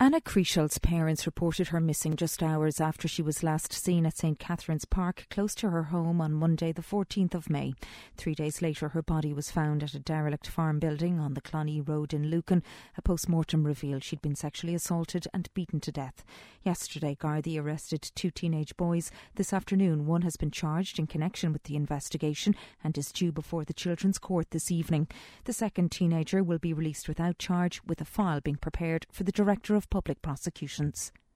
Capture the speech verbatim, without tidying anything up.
Anna Creeshal's parents reported her missing just hours after she was last seen at St Catherine's Park, close to her home, on Monday the fourteenth of May. Three days later, her body was found at a derelict farm building on the Clonee Road in Lucan. A post-mortem revealed she'd been sexually assaulted and beaten to death. Yesterday, Gardaí arrested two teenage boys. This afternoon, one has been charged in connection with the investigation and is due before the Children's Court this evening. The second teenager will be released without charge, with a file being prepared for the Director of Public Prosecutions.